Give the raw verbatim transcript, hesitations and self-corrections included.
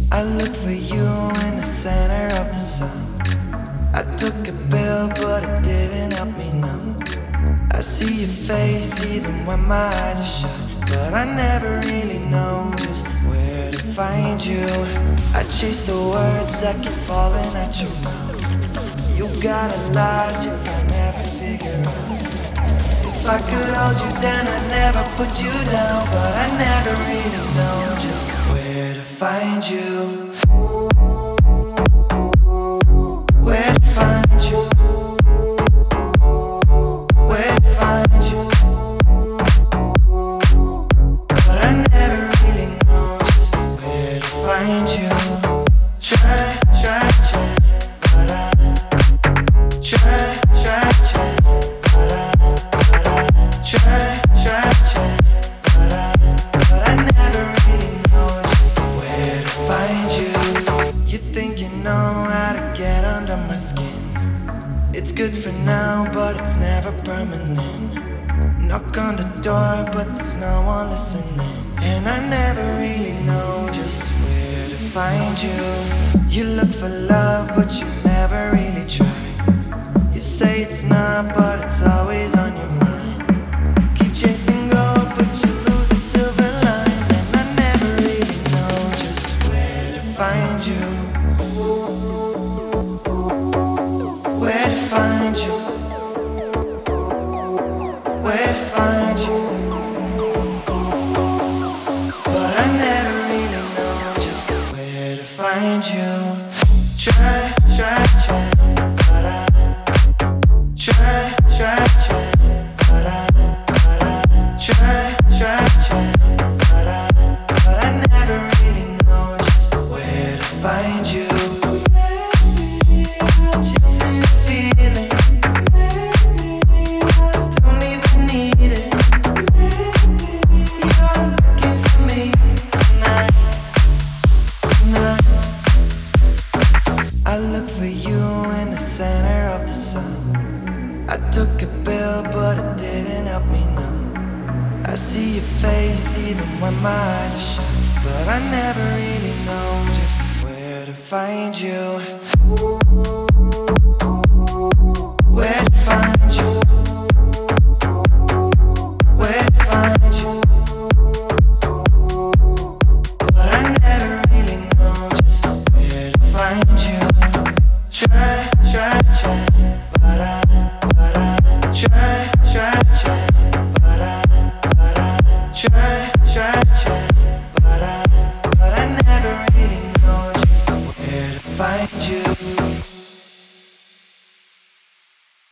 I look for you in the center of the sun. I took a pill, but it didn't help me none. I see your face even when my eyes are shut, but I never really know just where to find you. I chase the words that keep falling at your mouth. You got a logic I never figure out. If I could hold you down, I'd never put you down, but I never really know just where to find you. Where to find you? Where to find you? But I never really know just where to find you. Try, try, try, but I try, try, try, but I, but I try, try, try, but I, but I never really know just where to find you. You think you know how to get under my skin. It's good for now, but it's never permanent. Knock on the door, but there's no one listening. And I never really know just where to find you. You look for love, but you never really try. You say it's not, but it's always on your mind. Keep chasing gold, but you lose a silver line. And I never really know just where to find you. Where to find you? Where to find you? But I never really know just where to find you. Try, try, try, but I try, try, try, but I, but I try, try, try, but I, but I never really know just where to find you. Chasing the feeling, don't even need it. You're looking for me tonight, tonight. I look for you in the center of the sun. I took a pill, but it didn't help me none. I see your face even when my eyes are shut, but I never really know just where to find you. Where to find you? Where to find you? But I never really know just where to find you. Try, try, try, but I, but I try, try, try, but I, but I try, try, try, but I, but I never really know just where to find you.